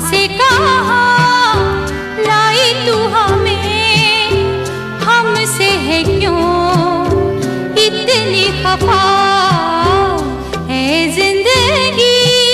से कहाँ लाई तू हमें, हमसे है क्यों इतनी खफा है जिंदगी।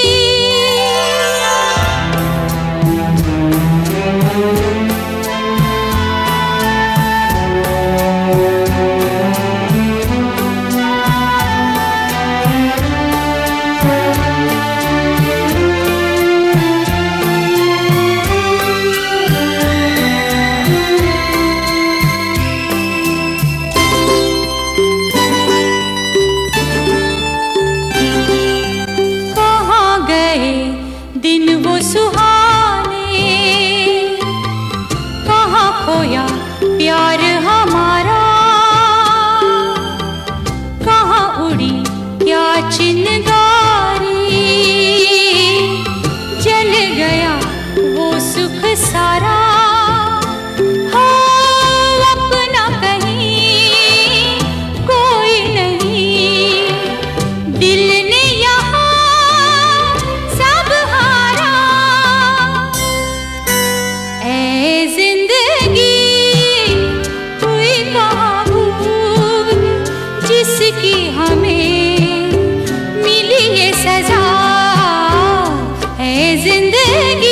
दिन वो सुहाने, कहाँ खोया प्यार हमारा, कहाँ उड़ी क्या चिंगारी, जल गया वो सुख सारा। हो अपना कहीं कोई नहीं, दिल ने जिसकी हमें मिली ये सजा है जिंदगी।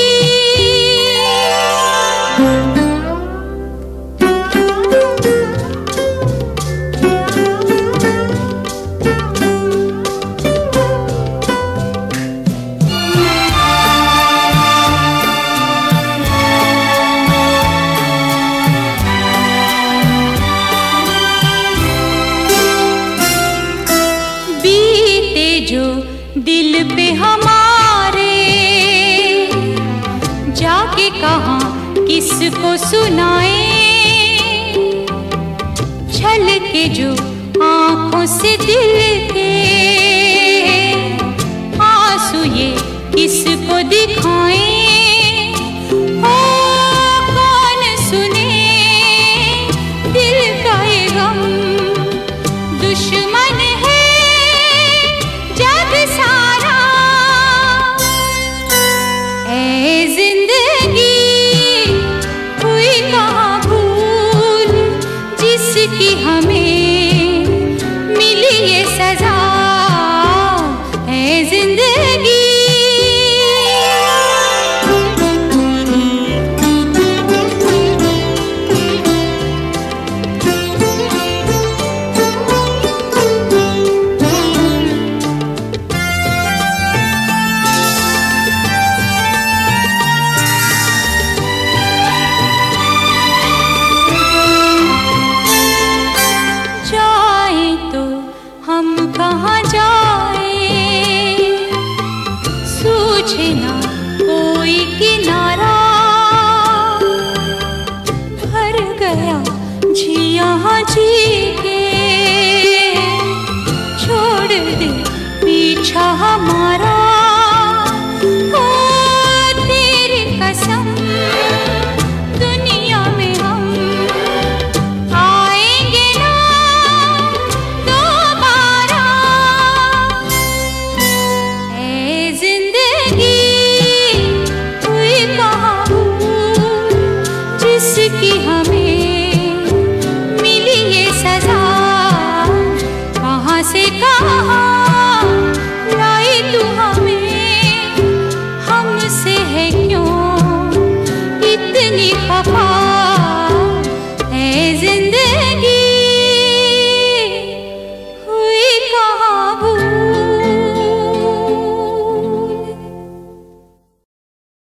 जो दिल पे हमारे जाके कहाँ किसको सुनाए, छलके जो आँखों से दिल के आंसू ये किसको दिखाएं। ओ कौन सुने दिल का ये गम, दुश्मन है जग सारा। ऐ जिंदगी